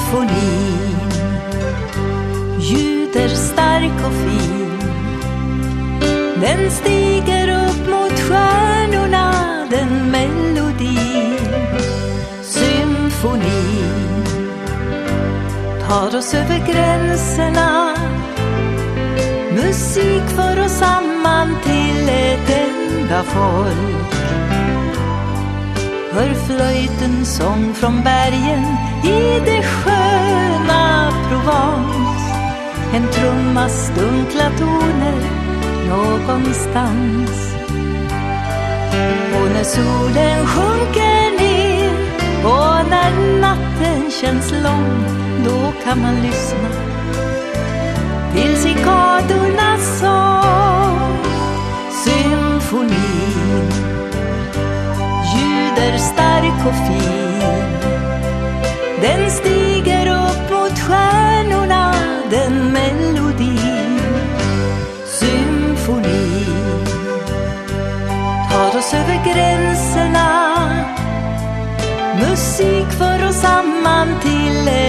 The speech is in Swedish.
symfonin ljuder stark och fin. Den stiger upp mot stjärnorna, den melodin. Symfonin tar oss över gränserna. Musik för oss samman till ett enda folk. Hör flöjten sång från bergen i det sköna Provence. En trummas dunkla toner någonstans. Och när solen sjunker ner och när natten känns lång, då kan man lyssna till cikadornas sång. Symfonin ljuder stark och fin. Den stiger upp mot stjärnorna, den melodin. Symfonin tar oss över gränserna. Musik för oss samman till